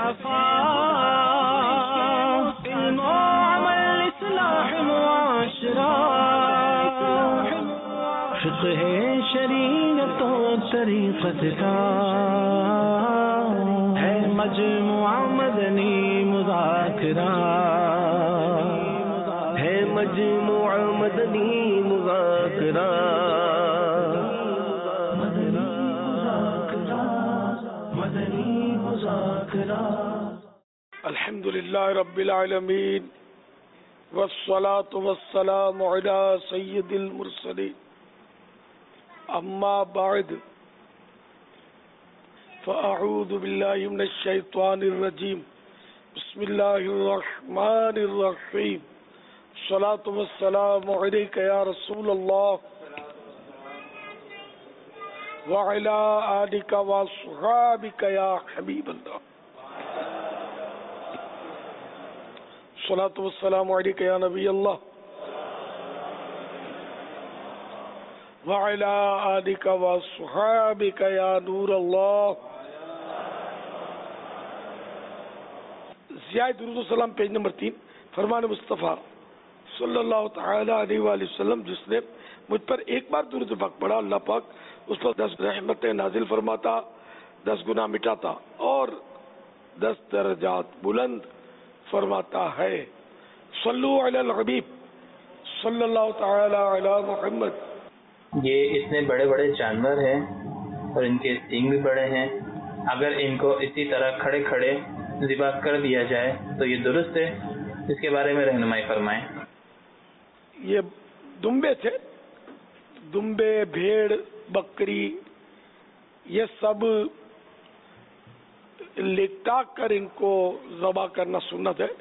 عفاف علم وعمل اصلاح معاشرہ فقہ شریعت و طریقت کا ہے مجموعہ مدنی مذاکرہ ہے مجموعہ مدنی مذاکرہ الحمد للہ رب العالمین والصلاة والسلام علی سید المرسلین اما بعد فاعوذ باللہ من الشیطان الرجیم بسم اللہ الرحمن الرحیم الصلاة والسلام علیک یا رسول اللہ وعلى آلك وصحابك يا حبيب الله الصلاة والسلام عليك يا نبي الله وعلى آلك وصحابك يا نور الله. زیادہ درود و سلام پیج نمبر 3 فرمان مصطفیٰ صلی اللہ تعالی علیہ وآلہ وسلم جس نے مجھ پر ایک بار درود پاک پڑھا اللہ پاک اس پر 10 رحمتیں نازل فرماتا 10 گناہ مٹاتا اور 10 درجات بلند فرماتا ہے. صلو علی الحبیب صلی اللہ تعالی علی محمد. یہ اتنے بڑے بڑے جانور ہیں اور ان کے سینگ بھی بڑے ہیں، اگر ان کو اسی طرح کھڑے کھڑے ذبح کر دیا جائے تو یہ درست ہے؟ اس کے بارے میں رہنمائی فرمائیں. یہ دمبے تھے، دمبے، بھیڑ، بکری، یہ سب لٹا کر ان کو ذبح کرنا سنت ہے.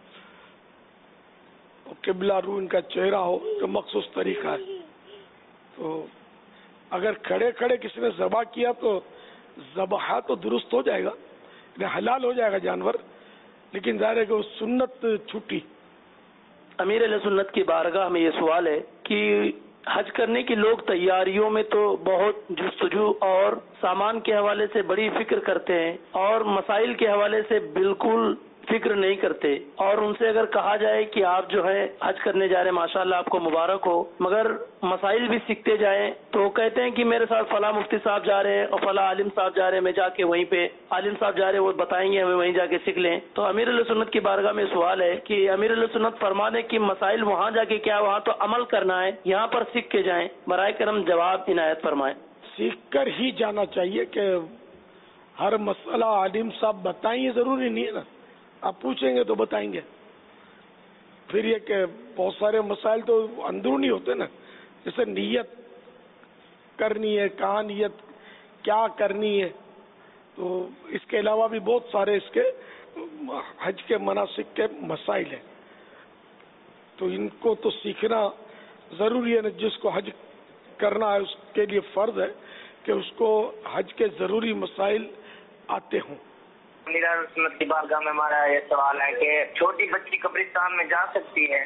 قبلہ رو ان کا چہرہ ہو تو مخصوص طریقہ ہے. تو اگر کھڑے کھڑے کسی نے ذبح کیا تو ذبح تو درست ہو جائے گا، حلال ہو جائے گا جانور، لیکن ظاہر ہے کہ وہ سنت چھوٹی. امیر علیہ سنت کی بارگاہ میں یہ سوال ہے کہ حج کرنے کی لوگ تیاریوں میں تو بہت جستجو اور سامان کے حوالے سے بڑی فکر کرتے ہیں اور مسائل کے حوالے سے بالکل فکر نہیں کرتے، اور ان سے اگر کہا جائے کہ آپ جو ہے حج کرنے جا رہے ہیں ماشاءاللہ آپ کو مبارک ہو، مگر مسائل بھی سیکھتے جائیں تو کہتے ہیں کہ میرے ساتھ فلاں مفتی صاحب جا رہے ہیں اور فلاں عالم صاحب جا رہے ہیں، میں جا کے وہیں پہ عالم صاحب جا رہے ہیں وہ بتائیں گے ہمیں وہیں جا کے سیکھ لیں. تو امیر علیہ سنت کی بارگاہ میں سوال ہے کہ امیر علیہ سنت فرمانے کی مسائل وہاں جا کے کیا وہاں تو عمل کرنا ہے، یہاں پر سیکھ کے جائیں؟ برائے کرم جواب عنایت فرمائیں. سیکھ کر ہی جانا چاہیے کہ ہر مسئلہ عالم صاحب بتائیں، یہ ضروری نہیں ہے نا، آپ پوچھیں گے تو بتائیں گے. پھر یہ کہ بہت سارے مسائل تو اندرونی ہوتے نا، جیسے نیت کرنی ہے، کہاں نیت کیا کرنی ہے، تو اس کے علاوہ بھی بہت سارے اس کے حج کے مناسک کے مسائل ہیں. تو ان کو تو سیکھنا ضروری ہے نا. جس کو حج کرنا ہے اس کے لیے فرض ہے کہ اس کو حج کے ضروری مسائل آتے ہوں. میرا سنت کی بارگاہ میں ہمارا یہ سوال ہے کہ چھوٹی بچی قبرستان میں جا سکتی ہے؟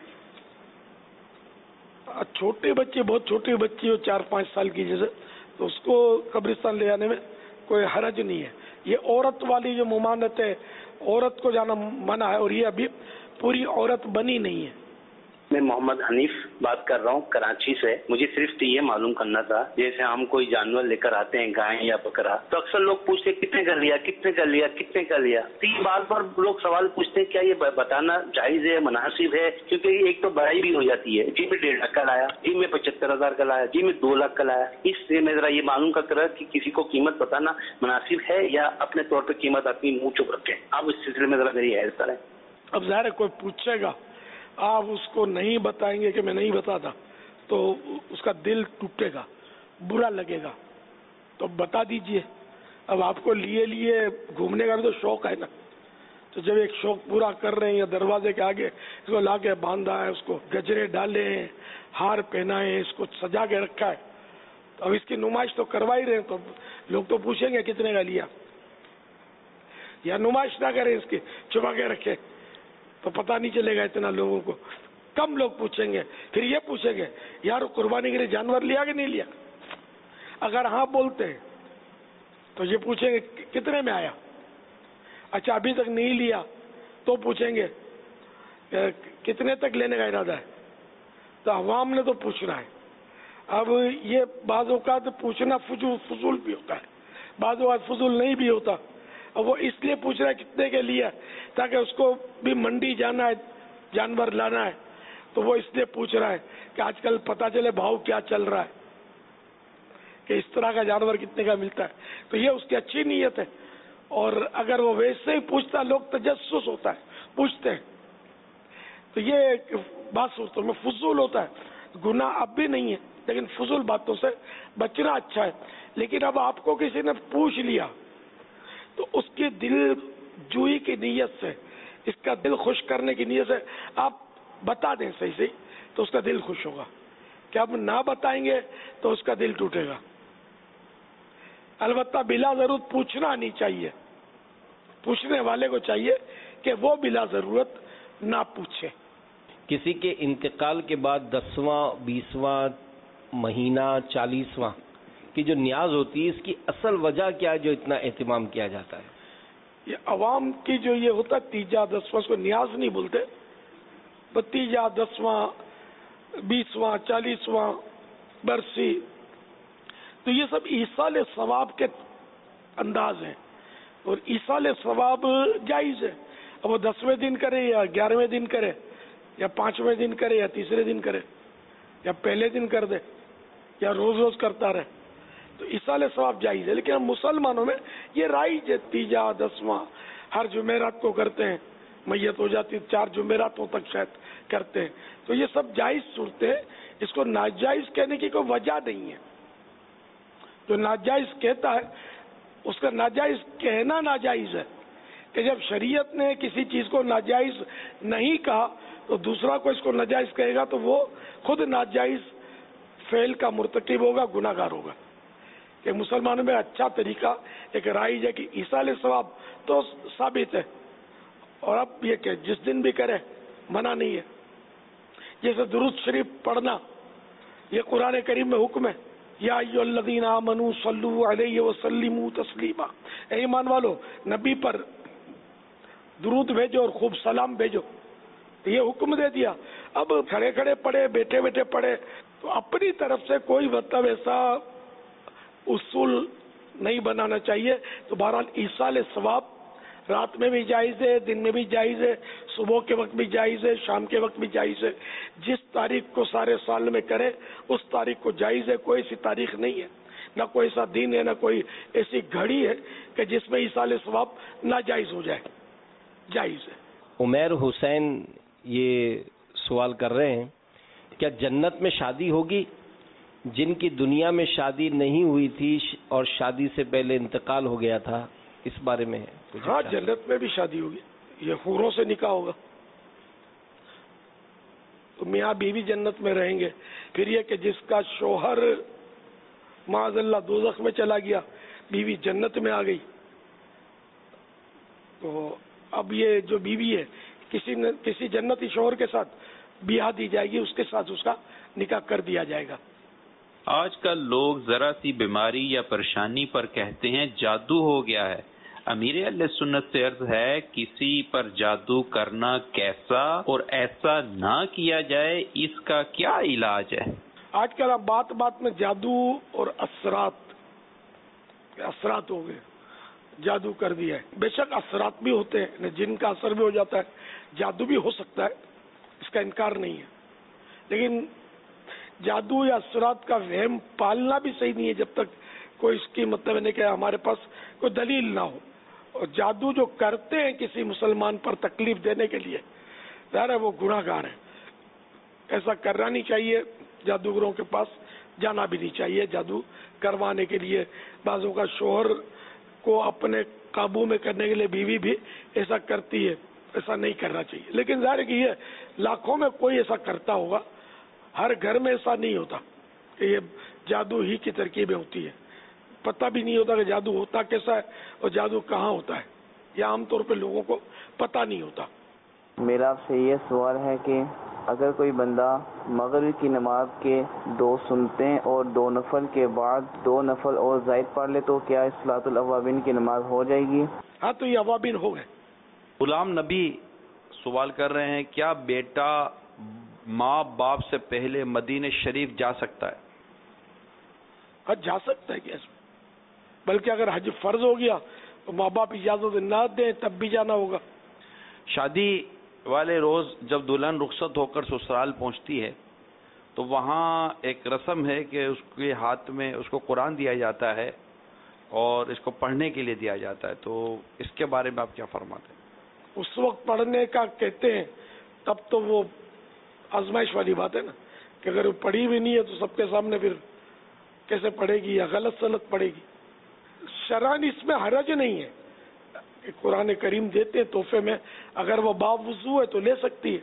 چھوٹے بچے، بہت چھوٹی بچی ہو 4-5 سال کی جیسے، تو اس کو قبرستان لے جانے میں کوئی حرج نہیں ہے. یہ عورت والی جو ممانعت ہے، عورت کو جانا منع ہے، اور یہ ابھی پوری عورت بنی نہیں ہے. میں محمد حنیف بات کر رہا ہوں کراچی سے. مجھے صرف یہ معلوم کرنا تھا، جیسے ہم کوئی جانور لے کر آتے ہیں گائے یا بکرا، تو اکثر لوگ پوچھتے ہیں کتنے کا لیا، کتنے کا لیا، کتنے کا لیا. تو یہ بار بار لوگ سوال پوچھتے ہیں کیا یہ بتانا جائز ہے، مناسب ہے؟ کیونکہ ایک تو بڑائی بھی ہو جاتی ہے، جی میں 1.5 لاکھ کا لایا، جی میں 75,000 کا لایا، جی میں 2 لاکھ کا لایا. اس سے میں ذرا یہ معلوم کر رہا کہ کسی کو قیمت بتانا مناسب ہے یا اپنے طور پہ قیمت اپنی منہ چپ رکھیں. آپ اس سلسلے میں ذرا میری ہیلپ کریں. اب ظاہر ہے کوئی پوچھے گا، آپ اس کو نہیں بتائیں گے کہ میں نہیں بتاتا تو اس کا دل ٹوٹے گا، برا لگے گا. تو بتا دیجئے. اب آپ کو لیے گھومنے کا بھی تو شوق ہے نا، تو جب ایک شوق پورا کر رہے ہیں یا دروازے کے آگے اس کو لا کے باندھا ہے، اس کو گجرے ڈالے ہیں، ہار پہنائے ہیں، اس کو سجا کے رکھا ہے، تو اب اس کی نمائش تو کروا ہی رہے ہیں، تو لوگ تو پوچھیں گے کتنے کا لیا. یا نمائش نہ کریں، اس کی چھپا کے رکھے تو پتہ نہیں چلے گا اتنا لوگوں کو. کم لوگ پوچھیں گے. پھر یہ پوچھیں گے یار قربانی کے لیے جانور لیا کہ نہیں لیا. اگر ہاں بولتے ہیں تو یہ پوچھیں گے کتنے میں آیا. اچھا ابھی تک نہیں لیا تو پوچھیں گے کتنے تک لینے کا ارادہ ہے؟ تو عوام نے تو پوچھنا ہے. اب یہ بعض اوقات پوچھنا فضول بھی ہوتا ہے, بعض اوقات فضول نہیں بھی ہوتا. اب وہ اس لیے پوچھ رہا ہے کتنے کے لیے, تاکہ اس کو بھی منڈی جانا ہے, جانور لانا ہے, تو وہ اس لیے پوچھ رہا ہے کہ آج کل پتہ چلے بھاؤ کیا چل رہا ہے, کہ اس طرح کا جانور کتنے کا ملتا ہے. تو یہ اس کی اچھی نیت ہے. اور اگر وہ ویسے ہی پوچھتا, لوگ تجسس ہوتا ہے, پوچھتے ہیں, تو یہ بات صورتوں میں فضول ہوتا ہے. گناہ اب بھی نہیں ہے, لیکن فضول باتوں سے بچنا اچھا ہے. لیکن اب آپ کو کسی نے پوچھ لیا تو اس کی دل جوئی کی نیت سے, اس کا دل خوش کرنے کی نیت سے آپ بتا دیں صحیح, تو اس کا دل خوش ہوگا. کہ آپ نہ بتائیں گے تو اس کا دل ٹوٹے گا. البتہ بلا ضرورت پوچھنا نہیں چاہیے. پوچھنے والے کو چاہیے کہ وہ بلا ضرورت نہ پوچھے. کسی کے انتقال کے بعد 10واں 20واں مہینہ 40واں کی جو نیاز ہوتی ہے, اس کی اصل وجہ کیا ہے جو اتنا اہتمام کیا جاتا ہے؟ یہ عوام کی جو یہ ہوتا ہے تیجا 10واں, کو نیاز نہیں بولتے, تیجا 10واں 20واں 40واں برسی, تو یہ سب ایصال ثواب کے انداز ہیں. اور ایصال ثواب جائز ہے. اب وہ 10ویں دن کرے یا 11ویں دن کرے یا 5ویں دن کرے یا 3رے دن کرے یا پہلے دن کر دے یا روز روز کرتا رہے, تو ایصال ثواب جائز ہے. لیکن ہم مسلمانوں میں یہ رائج ہے, تیجا 10واں ہر جمعرات کو کرتے ہیں, میت ہو جاتی 4 جمعراتوں تک شاید کرتے ہیں. تو یہ سب جائز صورتیں ہیں, اس کو ناجائز کہنے کی کوئی وجہ نہیں ہے. جو ناجائز کہتا ہے اس کا ناجائز کہنا ناجائز ہے, کہ جب شریعت نے کسی چیز کو ناجائز نہیں کہا تو دوسرا کو اس کو ناجائز کہے گا تو وہ خود ناجائز فعل کا مرتکب ہوگا, گناہ گار ہوگا. کہ مسلمانوں میں اچھا طریقہ ایک رائج ہے کہ ایصال ثواب تو ثابت ہے, اور اب یہ کہ جس دن بھی کرے منع نہیں ہے. جیسے درود شریف پڑھنا, یہ قرآن کریم میں حکم ہے, یا ایھا الذین آمنوا صلوا علیہ وسلموا تسلیما, اے ایمان والو نبی پر درود بھیجو اور خوب سلام بھیجو. یہ حکم دے دیا. اب کھڑے کھڑے پڑھے, بیٹھے بیٹھے پڑھے, تو اپنی طرف سے کوئی مطلب ایسا اصول نہیں بنانا چاہیے. تو بہرحال ایصال ثواب رات میں بھی جائز ہے, دن میں بھی جائز ہے, صبح کے وقت بھی جائز ہے, شام کے وقت بھی جائز ہے. جس تاریخ کو سارے سال میں کرے اس تاریخ کو جائز ہے. کوئی ایسی تاریخ نہیں ہے, نہ کوئی ایسا دن ہے, نہ کوئی ایسی گھڑی ہے کہ جس میں ایصال ثواب ناجائز ہو جائے. جائز ہے. عمیر حسین یہ سوال کر رہے ہیں, کیا جنت میں شادی ہوگی جن کی دنیا میں شادی نہیں ہوئی تھی اور شادی سے پہلے انتقال ہو گیا تھا؟ اس بارے میں ہاں, جنت میں بھی شادی ہوگی. یہ حوروں سے نکاح ہوگا, تو میاں بیوی جنت میں رہیں گے. پھر یہ کہ جس کا شوہر معاذ اللہ دوزخ میں چلا گیا, بیوی جنت میں آ گئی, تو اب یہ جو بیوی ہے کسی جنتی شوہر کے ساتھ بیاہ دی جائے گی, اس کے ساتھ اس کا نکاح کر دیا جائے گا. آج کل لوگ ذرا سی بیماری یا پریشانی پر کہتے ہیں جادو ہو گیا ہے. امیر اہل سنت سے عرض ہے, کسی پر جادو کرنا کیسا اور ایسا نہ کیا جائے, اس کا کیا علاج ہے؟ آج کل اب بات بات میں جادو اور اثرات ہو گئے, جادو کر دیا ہے. بے شک اثرات بھی ہوتے ہیں, جن کا اثر بھی ہو جاتا ہے, جادو بھی ہو سکتا ہے, اس کا انکار نہیں ہے. لیکن جادو یا اثرات کا وہم پالنا بھی صحیح نہیں ہے جب تک کوئی اس کی مطلب نہیں کہ ہمارے پاس کوئی دلیل نہ ہو. اور جادو جو کرتے ہیں کسی مسلمان پر تکلیف دینے کے لیے, ظاہر ہے وہ گناہ گار ہیں. ایسا کرنا نہیں چاہیے, جادوگروں کے پاس جانا بھی نہیں چاہیے جادو کروانے کے لیے. بعضوں کا شوہر کو اپنے قابو میں کرنے کے لیے بیوی بھی ایسا کرتی ہے, ایسا نہیں کرنا چاہیے. لیکن ظاہر ہے کہ یہ لاکھوں میں کوئی ایسا کرتا ہوگا, ہر گھر میں ایسا نہیں ہوتا کہ یہ جادو ہی کی ترکیبیں ہوتی ہیں. پتہ بھی نہیں ہوتا کہ جادو ہوتا کیسا ہے اور جادو کہاں ہوتا ہے, یہ عام طور پہ لوگوں کو پتہ نہیں ہوتا. میرا آپ سے یہ سوال ہے کہ اگر کوئی بندہ مغرب کی نماز کے 2 سنتیں اور 2 نفل کے بعد 2 نفل اور زائد پڑھ لے تو کیا صلاۃ الاوابین کی نماز ہو جائے گی؟ ہاں تو یہ اوابین ہو گئے. غلام نبی سوال کر رہے ہیں کیا بیٹا ماں باپ سے پہلے مدینہ شریف جا سکتا ہے؟ ہاں جا سکتا ہے کیا اس میں؟ بلکہ اگر حج فرض ہو گیا تو ماں باپ اجازت نہ دیں تب بھی جانا ہوگا. شادی والے روز جب دلہن رخصت ہو کر سسرال پہنچتی ہے تو وہاں ایک رسم ہے کہ اس کے ہاتھ میں اس کو قرآن دیا جاتا ہے اور اس کو پڑھنے کے لیے دیا جاتا ہے، تو اس کے بارے میں آپ کیا فرماتے ہیں؟ اس وقت پڑھنے کا کہتے ہیں تب تو وہ آزمائش والی بات ہے نا کہ اگر وہ پڑھی بھی نہیں ہے تو سب کے سامنے پھر کیسے پڑھے گی یا غلط سلط پڑھے گی. شرعاً اس میں حرج نہیں ہے کہ قرآن کریم دیتے ہیں تحفے میں، اگر وہ باوضو ہے تو لے سکتی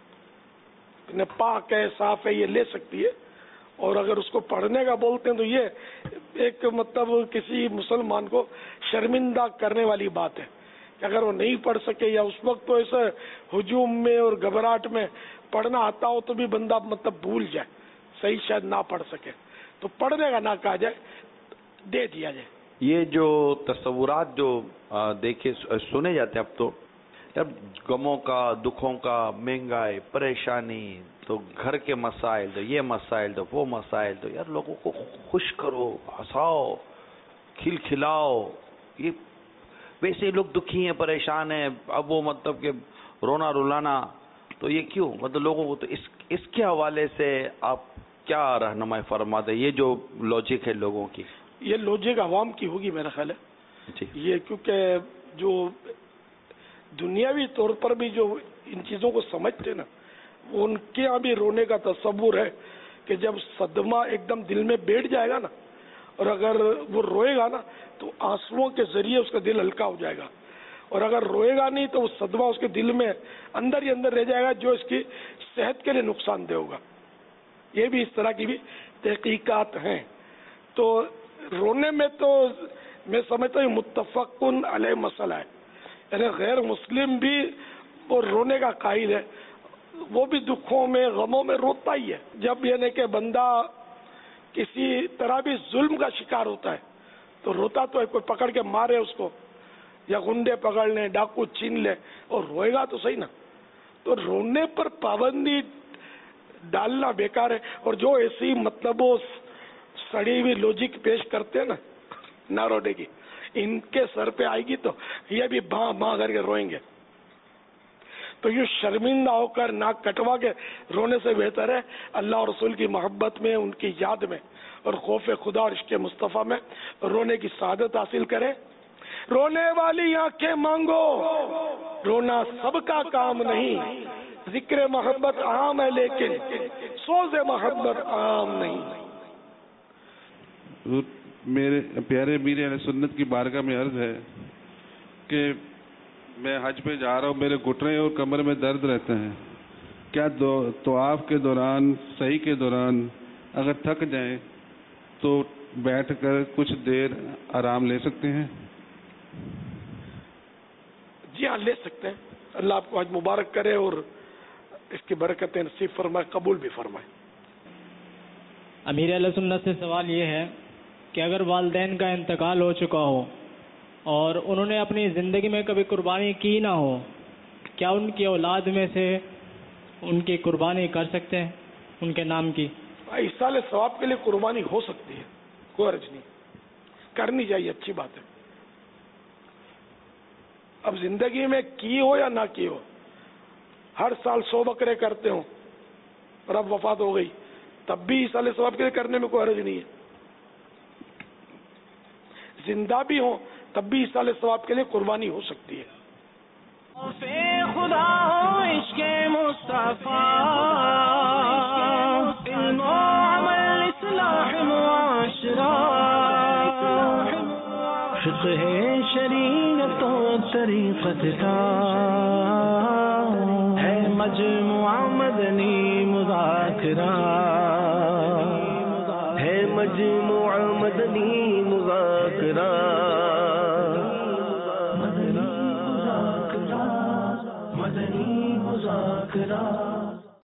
ہے، پاک ہے صاف ہے یہ لے سکتی ہے. اور اگر اس کو پڑھنے کا بولتے ہیں تو یہ ایک مطلب کسی مسلمان کو شرمندہ کرنے والی بات ہے کہ اگر وہ نہیں پڑھ سکے یا اس وقت تو ایسے ہجوم میں اور گھبراہٹ میں پڑھنا آتا ہو تو بھی بندہ مطلب بھول جائے، صحیح شاید نہ پڑھ سکے تو پڑھنے کا نہ کہا جائے، دے دیا جائے. یہ جو تصورات جو دیکھے سنے جاتے ہیں اب تو اب غموں کا، دکھوں کا، مہنگائی، پریشانی، تو گھر کے مسائل، تو یہ مسائل، تو وہ مسائل، تو یار لوگوں کو خوش کرو، ہنساؤ، کھلاؤ. یہ ویسے ہی لوگ دکھی ہیں، پریشان ہیں، اب وہ مطلب کہ رونا رلانا، تو یہ کیوں؟ مطلب لوگوں کو تو اس کے حوالے سے آپ کیا رہنمائی فرماتے ہیں؟ یہ جو لاجک ہے لوگوں کی، یہ لوجک عوام کی ہوگی میرا خیال ہے. یہ کیونکہ جو دنیاوی طور پر بھی جو ان چیزوں کو سمجھتے نا وہ ان کے یہاں بھی رونے کا تصور ہے کہ جب صدمہ ایک دم دل میں بیٹھ جائے گا نا اور اگر وہ روئے گا نا تو آنسوؤں کے ذریعے اس کا دل ہلکا ہو جائے گا، اور اگر روئے گا نہیں تو وہ صدمہ اس کے دل میں اندر ہی اندر رہ جائے گا جو اس کی صحت کے لیے نقصان دہ ہوگا. یہ بھی اس طرح کی بھی تحقیقات ہیں. تو رونے میں تو میں سمجھتا ہوں متفقن علیہ مسئلہ ہے، یعنی غیر مسلم بھی وہ رونے کا قائل ہے، وہ بھی دکھوں میں غموں میں روتا ہی ہے. جب یعنی کہ بندہ کسی طرح بھی ظلم کا شکار ہوتا ہے تو روتا تو ہے، کوئی پکڑ کے مارے اس کو یا گنڈے پکڑ لیں، ڈاکو چھین لے، اور روئے گا تو صحیح نا. تو رونے پر پابندی ڈالنا بیکار ہے. اور جو ایسی مطلب وہ سڑی ہوئی لوجک پیش کرتے ہیں نا نہ رونے کی، ان کے سر پہ آئے گی تو یہ بھی باں باں کر کے روئیں گے. تو یہ شرمندہ ہو کر ناک کٹوا کے رونے سے بہتر ہے اللہ اور رسول کی محبت میں، ان کی یاد میں اور خوف خدا اور عشق مصطفیٰ میں رونے کی سعادت حاصل کرے. رونے والی آنکھیں مانگو، رونا سب کا کام نہیں، ذکر محبت عام ہے لیکن سوز محبت عام نہیں. میرے پیارے امیر اہل سنت کی بارگاہ میں عرض ہے کہ میں حج پہ جا رہا ہوں، میرے گھٹنے اور کمر میں درد رہتے ہیں، کیا طواف کے دوران، سعی کے دوران اگر تھک جائیں تو بیٹھ کر کچھ دیر آرام لے سکتے ہیں؟ جی ہاں لے سکتے ہیں. اللہ آپ کو حج مبارک کرے اور اس کی برکتیں نصیب فرمائے، قبول بھی فرمائے. امیر اہل سنت سے سوال یہ ہے کہ اگر والدین کا انتقال ہو چکا ہو اور انہوں نے اپنی زندگی میں کبھی قربانی کی نہ ہو، کیا ان کی اولاد میں سے ان کی قربانی کر سکتے ہیں ان کے نام کی؟ ایصال ثواب کے لیے قربانی ہو سکتی ہے، کوئی حرج نہیں، کرنی چاہیے، اچھی بات ہے. اب زندگی میں کی ہو یا نہ کی ہو، ہر سال 100 بکرے کرتے ہوں اور اب وفات ہو گئی تب بھی ایصال ثواب کے لیے کرنے میں کوئی حرج نہیں ہے. زندہ بھی ہوں تب بھی ایصال ثواب کے لیے قربانی ہو سکتی ہے. خدا عشق مصطفیٰ، علم و عمل، اصلاح معاشرہ، فقہ شریعت و طریقت کا ہے مجموعہ مدنی مذاکرہ، ہے مجموعہ مدنی مذاکرہ.